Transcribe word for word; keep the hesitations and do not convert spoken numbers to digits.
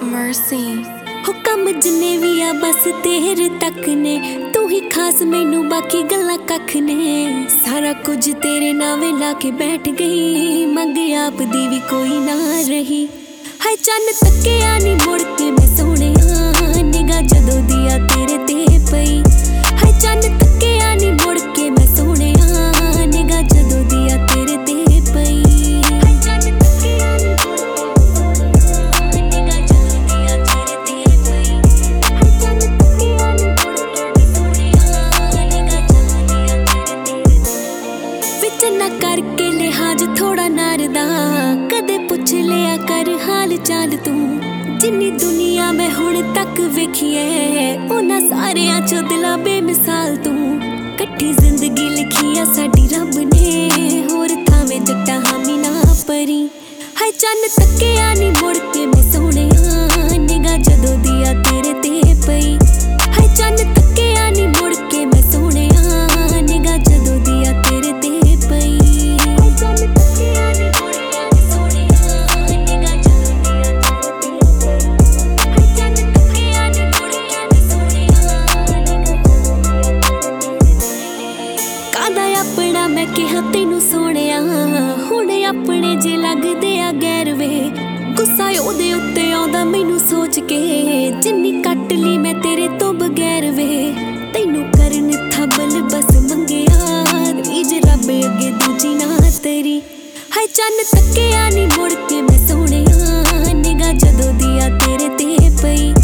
mercy हो कम जिन्ने भी आ बस तेरे तक ने तू ही खास मैनू बाकी गल्लां कख ने सारा कुछ तेरे नावे ला के बैठ गई मंगे आप दी भी कोई ना रही हाय चन्न तक्किया नी मुड़ के मैं सोहणिया निगाह जदों दिया तेरे ते पई हाय चन्न तक्किया नी मुड़ के मैं सोहणिया निगाह जदों दिया तेरे ते पई हाय चन्न तक्किया नी ना करके लिहाज थोड़ा नारदा कदे पुछ लिया कर हाल चाल तू जिन्नी दुनिया मैं हुण तक वेखी है उन्हां सारियां चों दिला बेमिसाल तू कट्ठी जिंदगी लिखी आ साडी रब ने होर थावें जट्टा हामी ना परी हाय चन्न तक्किया नी मुड़ के मैं सोहणिया निगाह जदों दिया तेरे ते पई हाय चन्न तक्किया नी मुड़ के मैं सोहणिया निगाह जदों दिया तेरे ते अपना मैं कहा तेनू सोहणिया हुण अपने जे लगदे आ गैर वे गुस्सा ओदे उत्ते आउंदा मैनू सोच के जिन्नी कट ली मैं तेरे तो बगैर वे तैनू करन थबल बस मंगिया रीज रब अगे दूजी ना तेरी हाय चन्न तक्किया नी मुड़ के मैं सोहणिया निगाह जदों दिया तेरे ते पई